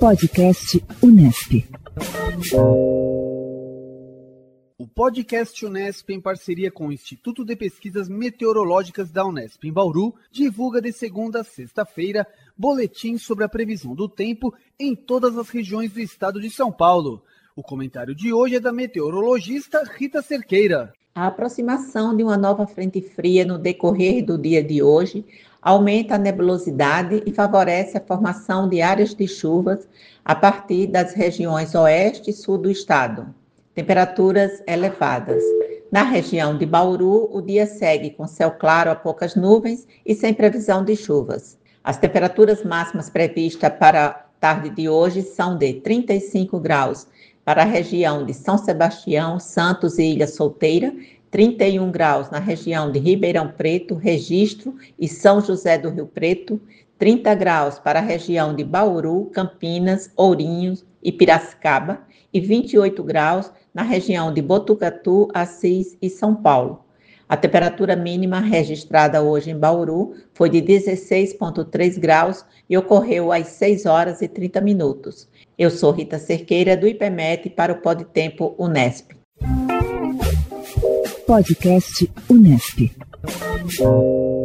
Podcast Unesp. O podcast Unesp, em parceria com o Instituto de Pesquisas Meteorológicas da Unesp em Bauru, divulga de segunda a sexta-feira boletins sobre a previsão do tempo em todas as regiões do estado de São Paulo. O comentário de hoje é da meteorologista Rita Cerqueira. A aproximação de uma nova frente fria no decorrer do dia de hoje aumenta a nebulosidade e favorece a formação de áreas de chuvas a partir das regiões oeste e sul do estado. Temperaturas elevadas. Na região de Bauru, o dia segue com céu claro a poucas nuvens e sem previsão de chuvas. As temperaturas máximas previstas para a tarde de hoje são de 35 graus para a região de São Sebastião, Santos e Ilha Solteira, 31 graus na região de Ribeirão Preto, Registro e São José do Rio Preto, 30 graus para a região de Bauru, Campinas, Ourinhos e Piracicaba e 28 graus na região de Botucatu, Assis e São Paulo. A temperatura mínima registrada hoje em Bauru foi de 16,3 graus e ocorreu às 6 horas e 30 minutos. Eu sou Rita Cerqueira, do IPMET, para o Podtempo Unesp. Podcast Unesp.